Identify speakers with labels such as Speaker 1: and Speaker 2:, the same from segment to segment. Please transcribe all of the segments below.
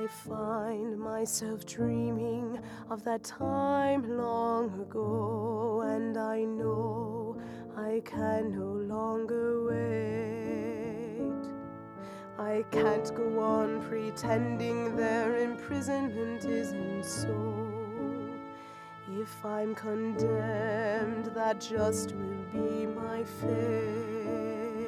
Speaker 1: I find myself dreaming of that time long ago, and I know I can no longer wait. I can't go on pretending their imprisonment isn't so. If I'm condemned, that just will be my fate.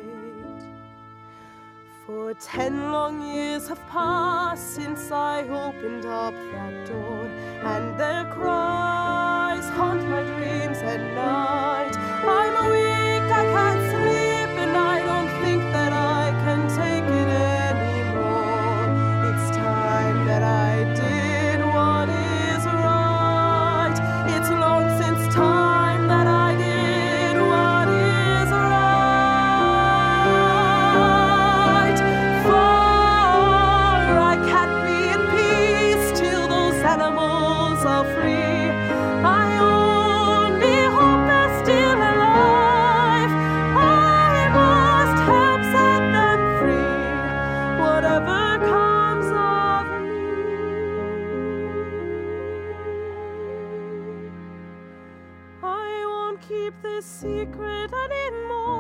Speaker 1: For 10 long years have passed since I opened up that door, and their cries haunt my dreams at night. I'm weak, I can't sleep, and I don't think that I can take it anymore. It's time that I did what is right. It's long since time that I did what is right. For I can't be at peace till those animals are free. I only hope they're still alive. I must help set them free, whatever comes of me. I won't keep this secret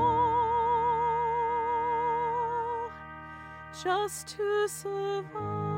Speaker 1: anymore, just to survive.